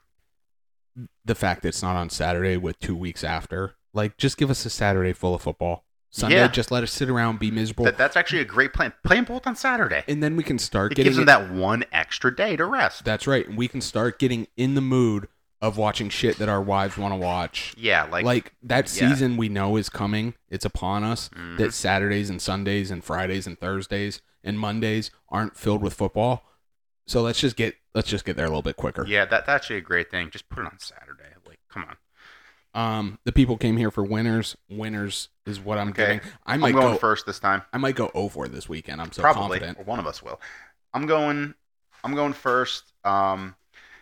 The fact that it's not on Saturday with two weeks after, like, just give us a Saturday full of football. Sunday, Yeah. just let us sit around, be miserable, That that's actually a great plan. Play them both on Saturday. and then we can start It getting. gives them it- that one extra day to rest. That's right. We can start getting in the mood of watching shit that our wives want to watch. Yeah, like, Like, that yeah. season we know is coming. It's upon us. Mhm. That Saturdays and Sundays and Fridays and Thursdays and Mondays aren't filled with football. So let's just get let's just get there a little bit quicker. yeah, that, that's actually a great thing. Just put it on Saturday. Like, come on. Um, the people came here for winners. Winners is what I'm Okay. getting. I I'm might going go. first this time. I might go over this weekend. I'm so Probably, confident. or one of us will. I'm going. I'm going first. Um,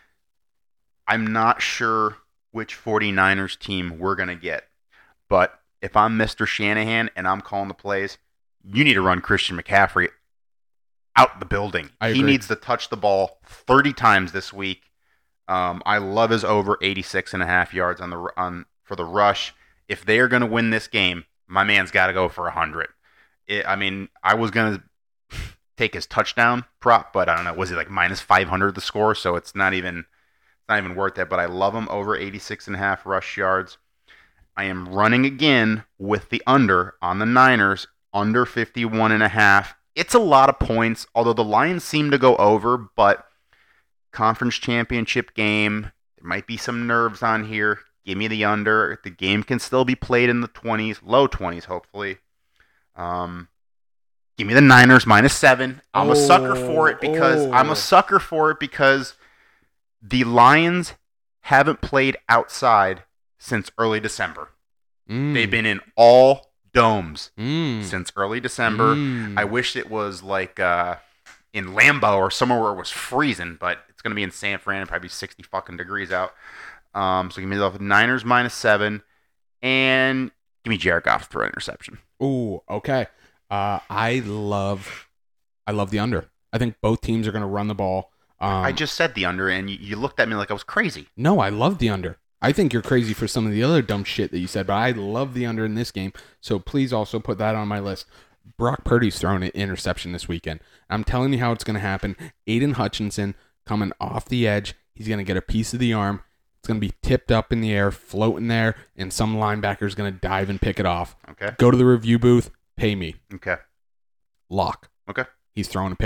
I'm not sure which 49ers team we're gonna get, but if I'm Mister Shanahan and I'm calling the plays, you need to run Christian McCaffrey out the building. I He agree. needs to touch the ball thirty times this week. Um, I love his over eighty-six and a half yards on the on for the rush. If they are going to win this game, my man's got to go for one hundred. It, I mean, I was going to take his touchdown prop, but I don't know, was it like minus five hundred the score? So it's not even it's not even worth it. But I love him over eighty-six and a half rush yards. I am running again with the under on the Niners, under fifty-one and a half. It's a lot of points, although the Lions seem to go over, but conference championship game, there might be some nerves on here. Give me the under. The game can still be played in the twenties, low twenties, hopefully. Um, give me the Niners minus seven. I'm a sucker for it because Oh, I'm oh. a sucker for it because the Lions haven't played outside since early December. Mm. They've been in all domes Mm. since early December. Mm. I wish it was like uh, in Lambeau or somewhere where it was freezing, but it's going to be in San Fran and probably sixty fucking degrees out. Um, so give me the Niners minus seven, and give me Jared Goff to throw an interception. Ooh, okay. Uh, I love, I love the under. I think both teams are going to run the ball. Um, I just said the under, and you, you looked at me like I was crazy. no, I love the under. I think you're crazy for some of the other dumb shit that you said, but I love the under in this game. So please also put that on my list. Brock Purdy's throwing an interception this weekend. I'm telling you how it's going to happen. Aiden Hutchinson coming off the edge. He's going to get a piece of the arm. It's going to be tipped up in the air, floating there, and some linebacker's going to dive and pick it off. Okay. Go to the review booth, pay me. Okay. Lock. Okay. He's throwing a pick.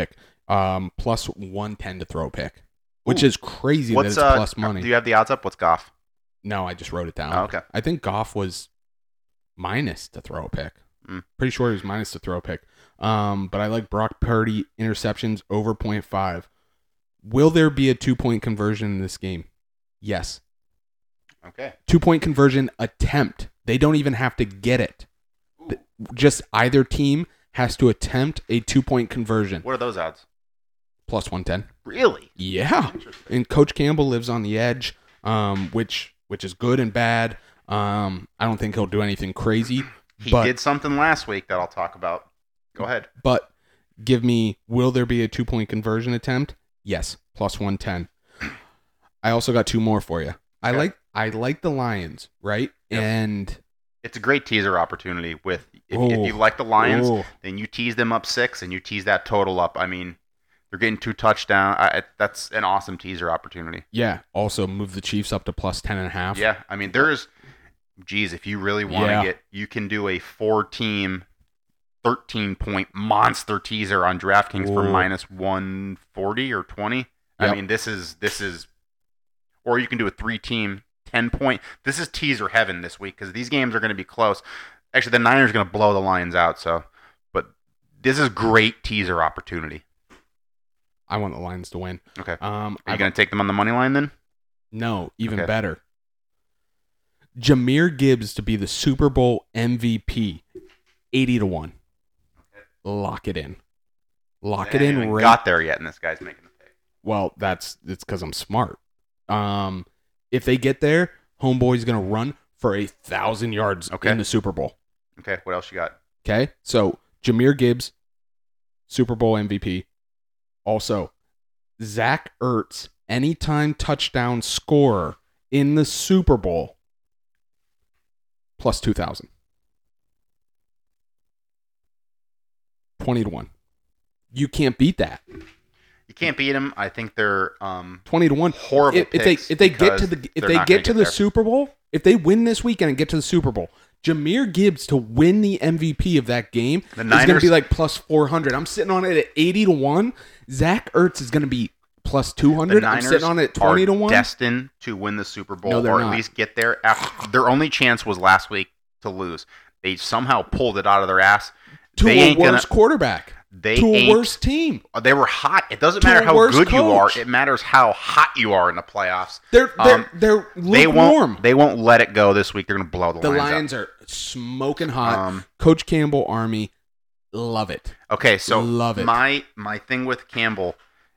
Um, plus one ten to throw a pick, which Ooh. is crazy What's that it's uh? plus money. Do you have the odds up? What's Goff? No, I just wrote it down. Oh, okay. I think Goff was minus to throw a pick. Mm. Pretty sure he was minus to throw a pick. Um, but I like Brock Purdy interceptions over point five. Will there be a two-point conversion in this game? Yes. Okay. Two-point conversion attempt. They don't even have to get it. Ooh. Just either team has to attempt a two-point conversion. What are those odds? Plus one ten. Really? Yeah. And Coach Campbell lives on the edge, um, which which is good and bad. Um, I don't think he'll do anything crazy. He but, did something last week that I'll talk about. Go ahead. But give me, will there be a two-point conversion attempt? Yes, plus one ten. I also got two more for you. I Okay. like I like the Lions, right? Yep. And It's a great teaser opportunity. With if, Oh. if you like the Lions, oh, then you tease them up six and you tease that total up. I mean, they're getting two touchdowns. I, that's an awesome teaser opportunity. yeah, also move the Chiefs up to plus ten and a half. Yeah, I mean, there's, geez, if you really want to Yeah. get, you can do a four-team, thirteen-point monster teaser on DraftKings for Ooh. minus one forty or twenty. I Yep. mean, this is this is, or you can do a three-team ten-point. This is teaser heaven this week because these games are going to be close. Actually, the Niners are going to blow the Lions out. So, but this is great teaser opportunity. I want the Lions to win. Okay. Um, Are you I've- going to take them on the money line then? No, even Okay. better. Jahmyr Gibbs to be the Super Bowl M V P, eighty to one. Lock it in. Lock They it in. haven't even Right. got there yet, and this guy's making the pick. Well, that's it's because I'm smart. Um, if they get there, homeboy's gonna run for a thousand yards Okay. in the Super Bowl. Okay, what else you got? Okay, so Jahmyr Gibbs, Super Bowl M V P. Also, Zach Ertz, anytime touchdown scorer in the Super Bowl, plus two thousand. Twenty to one. You can't beat that. You can't beat them. I think they're um, Twenty to one. horrible If, if they picks if they get to because the if they're they not get gonna to the there. Super Bowl, if they win this weekend and get to the Super Bowl, Jahmyr Gibbs to win the M V P of that game The is going to Niners- be like plus four hundred. I'm sitting on it at eighty to one. Zach Ertz is going to be plus two The hundred. I'm Niners sitting on it at twenty are to one. destined to win the Super Bowl, No, they're or at not. least get there. After, their only chance was last week to lose. They somehow pulled it out of their ass. To they a ain't worse gonna. quarterback. They To a ain't, worse team. They were hot. It doesn't to matter a how worse good you are. coach. It matters how hot you are in the playoffs. They're they're Um, they're They lukewarm. won't. They won't let it go this week. They're going to blow the, The Lions, Lions are smoking up. hot. Um, Coach Campbell Army, love it. Okay, so Love it. my my thing with Campbell,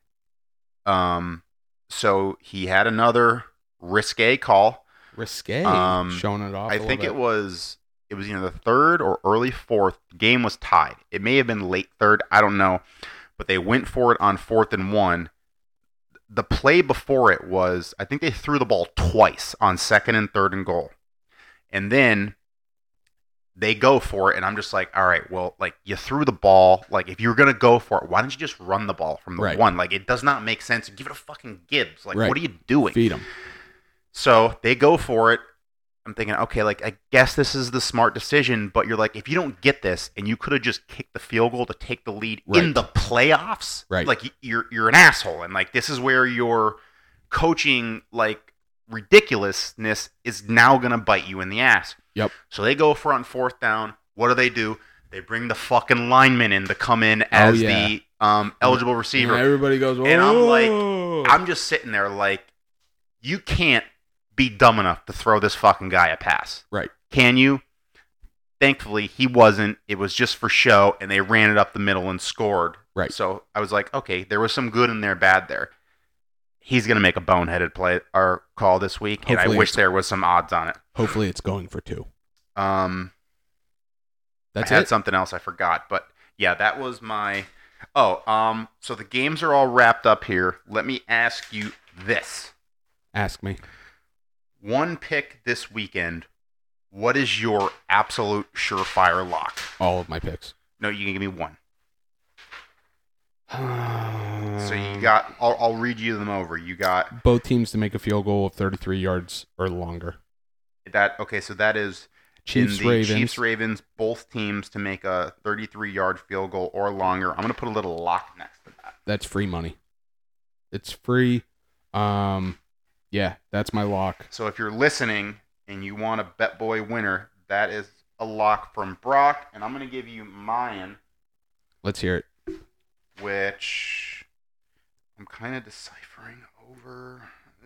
um, so he had another risque call. Risque, Um, showing it off. I a little think bit. it was it was either the third or early fourth. Game was tied. It may have been late third. I don't know, but they went for it on fourth and one. The play before it was I think they threw the ball twice on second and third and goal, and then they go for it, and I'm just like, all right, well, like you threw the ball. Like if you're gonna go for it, why don't you just run the ball from the Right. one? Like it does not make sense. Give it a fucking Gibbs. Like Right. what are you doing? Feed them. So they go for it. I'm thinking, okay, like I guess this is the smart decision, but you're like, if you don't get this, and you could have just kicked the field goal to take the lead in Right. the playoffs, Right. Like y- you're you're an asshole, and like this is where your coaching like ridiculousness is now gonna bite you in the ass. Yep. So they go for it on fourth down. What do they do? They bring the fucking lineman in to come in as yeah. the um, eligible And receiver. everybody goes, And I'm like, "Oh." I'm just sitting there like, you can't be dumb enough to throw this fucking guy a pass. Right. Can you? Thankfully, he wasn't. It was just for show, and they ran it up the middle and scored. Right. So I was like, okay, there was some good in there, bad there. He's going to make a boneheaded play or call this week, and Hopefully I wish it's- there was some odds on it. Hopefully it's going for two. Um, That's I had it. something else I forgot, but yeah, that was my. Oh, um, so the games are all wrapped up here. Let me ask you this: Ask me. one pick this weekend. What is your absolute surefire lock? All of my picks. No, you can give me one. so So you got. I'll, I'll read you them over. You got both teams to make a field goal of thirty-three yards or longer. that. Okay, so that is Chiefs, in the Ravens. Chiefs Ravens. Both teams to make a thirty-three yard field goal or longer. I'm gonna put a little lock next to that. that's free money. It's free. Um, yeah, that's my lock. So if you're listening and you want a Bet Boy winner, that is a lock from Brock, and I'm going to give you mine. Let's hear it. Which I'm kind of deciphering over.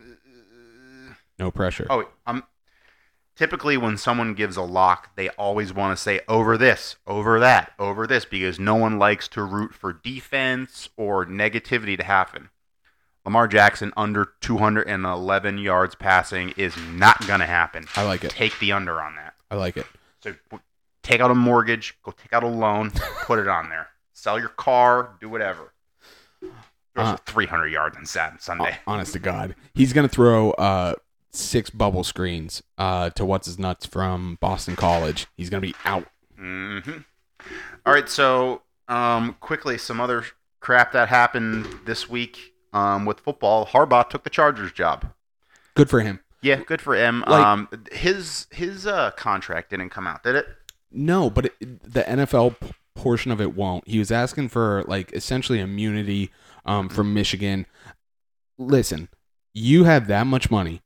No pressure. Oh, I'm typically when someone gives a lock, they always want to say over this, over that, over this, because no one likes to root for defense or negativity to happen. Lamar Jackson under two hundred eleven yards passing is not going to happen. I like it. Take the under on that. I like it. So take out a mortgage, go take out a loan, put it on there. Sell your car, do whatever. Throws Uh, for three hundred yards on Saturday, Sunday. Honest to God. He's going to throw uh, six bubble screens uh, to what's his nuts from Boston College. He's going to be out. Mm-hmm. All right, so um, quickly, some other crap that happened this week um, with football. Harbaugh took the Chargers job. Good for him. Yeah, good for him. Like- um, his his uh, contract didn't come out, did it? No, but it, the N F L p- portion of it won't. He was asking for like essentially immunity um, from Michigan. Listen, you have that much money.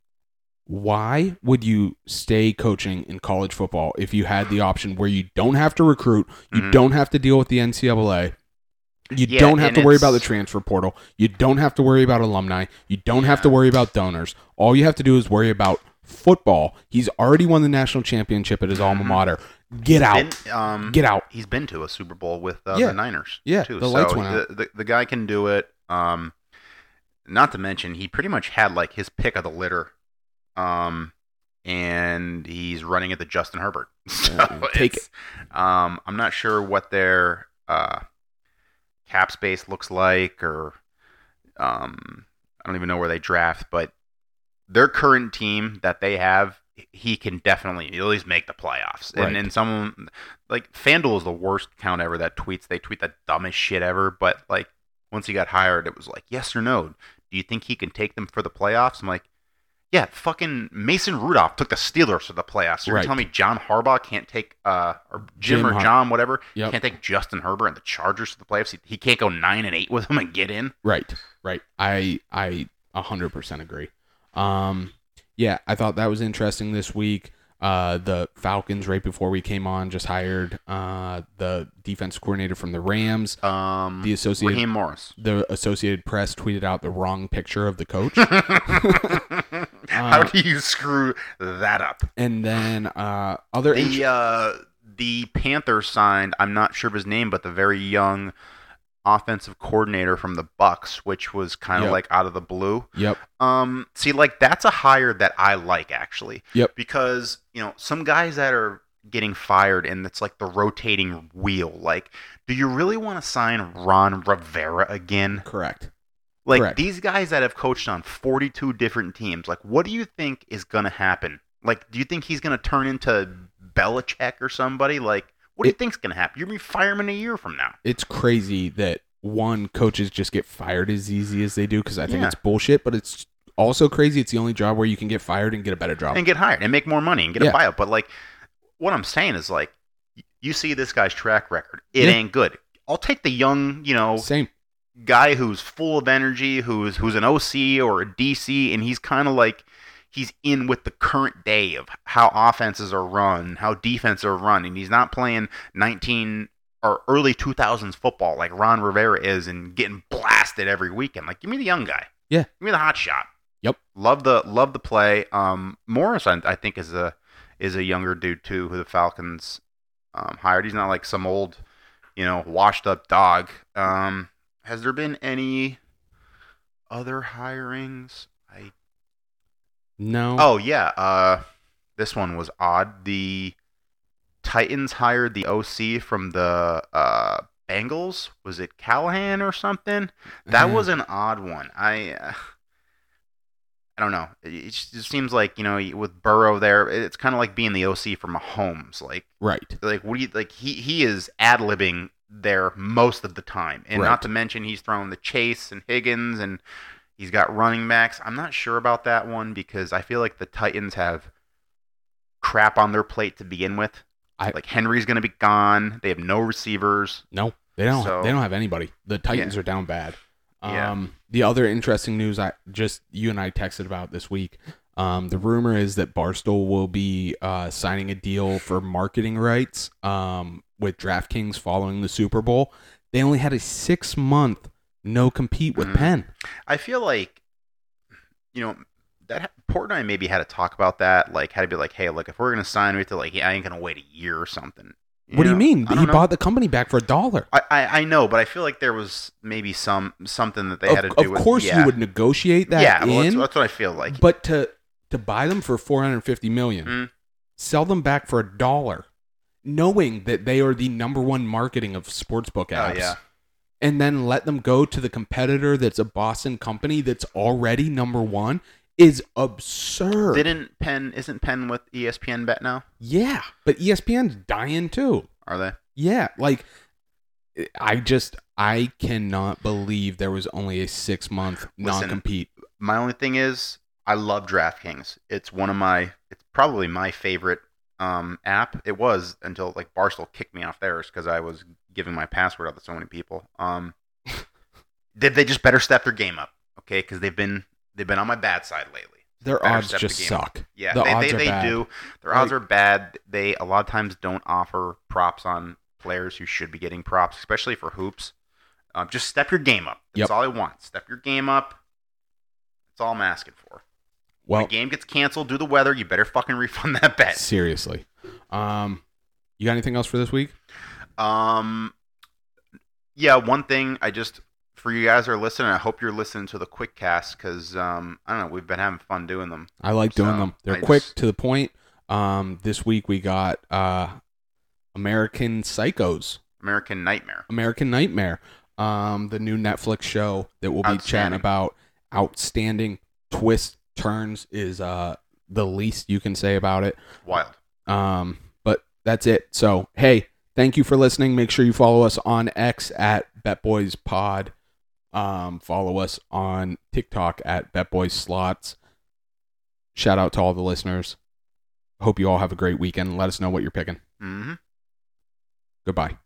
Why would you stay coaching in college football if you had the option where you don't have to recruit, you Mhm. don't have to deal with the N C double A, you Yeah, don't have and to worry about the it's- transfer portal, you don't have to worry about alumni, you don't have to worry about donors. All you have to do is worry about football. He's already won the national championship at his alma Mhm. mater. Get out. Been, um, Get out. He's been to a Super Bowl with uh, Yeah. the Niners. Yeah, too. the lights so went out. The, the, the guy can do it. Um, not to mention, he pretty much had like his pick of the litter. Um, and he's running it to Justin Herbert. So Uh, take it's, Um, I'm not sure what their uh, cap space looks like, or um, I don't even know where they draft, but their current team that they have, he can definitely at least make the playoffs. Right. And and someone like FanDuel is the worst account ever that tweets. They tweet the dumbest shit ever. But like once he got hired, it was like yes or no. Do you think he can take them for the playoffs? I'm like, yeah, fucking Mason Rudolph took the Steelers to the playoffs. You're Right. telling me John Harbaugh can't take uh or Jim, Jim or Har- John whatever Yep. can't take Justin Herbert and the Chargers to the playoffs? He, he can't go nine and eight with them and get in. Right, right. I I one hundred percent agree. Um, yeah, I thought that was interesting this week. Uh, the Falcons, right before we came on, just hired uh, the defense coordinator from the Rams. Um, The Associated Raheem Morris. the Associated Press tweeted out the wrong picture of the coach. How Uh, do you screw that up? And then uh, other int- The uh, the Panthers signed. I'm not sure of his name, but the very young offensive coordinator from the Bucks, which was kind of Yep. like out of the blue. Yep. Um, see, like that's a hire that I like actually. Yep. Because you know some guys that are getting fired, and it's like the rotating wheel. Like, do you really want to sign Ron Rivera again? Correct. Like Correct. these guys that have coached on forty-two different teams. Like, what do you think is gonna happen? Like, do you think he's gonna turn into Belichick or somebody? Like, what do you It- think's gonna happen? You're gonna be fire him in a year from now. It's crazy that one coaches just get fired as easy as they do because I think Yeah. it's bullshit, but it's also crazy. It's the only job where you can get fired and get a better job. And get hired and make more money and get Yeah. a buyout. But like, what I'm saying is like, y- you see this guy's track record. It Yeah. ain't good. I'll take the young, you know, Same. guy who's full of energy, who's who's an O C or a D C, and he's kind of like he's in with the current day of how offenses are run, how defenses are run, and he's not playing nineteen or early two thousands football like Ron Rivera is and getting blasted every weekend. Like, give me the young guy. Yeah. Give me the hot shot. Yep. Love the love the play. Um, Morris, I, I think, is a is a younger dude too, who the Falcons um, hired. He's not like some old, you know, washed up dog. Um, has there been any other hirings? I No. oh yeah, uh, this one was odd. The Titans hired the O C from the uh, Bengals. Was it Callahan or something? That Eh, was an odd one. I uh, I don't know. It it just seems like, you know, with Burrow there, it's kind of like being the O C for Mahomes. Like right. like what do you like he he is ad-libbing there most of the time. And Right. not to mention he's throwing the Chase and Higgins, and he's got running backs. I'm not sure about that one because I feel like the Titans have crap on their plate to begin with. I- like Henry's going to be gone. They have no receivers. No, they don't. So- they don't have anybody. The Titans are down bad. Yeah. Um, the other interesting news I just you and I texted about this week. Um, the rumor is that Barstool will be uh, signing a deal for marketing rights um, with DraftKings following the Super Bowl. They only had a six month no compete with Mhm. Penn. I feel like, you know, that Portnoy maybe had to talk about that. Like, had to be like, hey, look, if we're gonna sign, we have to like, yeah, I ain't gonna wait a year or something. What do you know? mean? I He don't know. bought the company back for a dollar. I, I I know, but I feel like there was maybe some something that they Of, had to do of with. course, yeah. you would negotiate that Yeah, well, that's, in, that's what I feel like. but to to buy them for four hundred fifty million, Mm. sell them back for a dollar, knowing that they are the number one marketing of sportsbook Oh, apps, yeah. and then let them go to the competitor that's a Boston company that's already number one is absurd. Didn't Penn isn't Penn with E S P N Bet now? Yeah, but E S P N's dying too. Are they? Yeah, like I just I cannot believe there was only a six month Listen, non compete. My only thing is, I love DraftKings. It's one of my, it's probably my favorite um, app. It was until like Barstool kicked me off theirs because I was giving my password out to so many people. Um, they, they just better step their game up, okay? Because they've been they've been on my bad side lately. Their Better odds step just the game up. suck. Yeah, The they odds they, are they bad. do. Their odds Like- are bad. They a lot of times don't offer props on players who should be getting props, especially for hoops. Um, just step your game up. That's Yep. all I want. Step your game up. That's all I'm asking for. When Well, a game gets canceled due to weather, you better fucking refund that bet. seriously. Um, you got anything else for this week? Um, yeah, one thing I just for you guys who are listening, I hope you're listening to the quick cast because um, I don't know, we've been having fun doing them. I like doing So, them. They're I quick, just- to the point. Um, this week we got uh, American Psychos, American Nightmare. American Nightmare, um, the new Netflix show that we'll be chatting Outstanding. about. Outstanding twists, turns is uh, the least you can say about it. Wild. Um, but that's it. So, hey, thank you for listening. Make sure you follow us on X at BetBoysPod. Um, follow us on TikTok at BetBoysSlots. Shout out to all the listeners. Hope you all have a great weekend. Let us know what you're picking. Mm-hmm. Goodbye.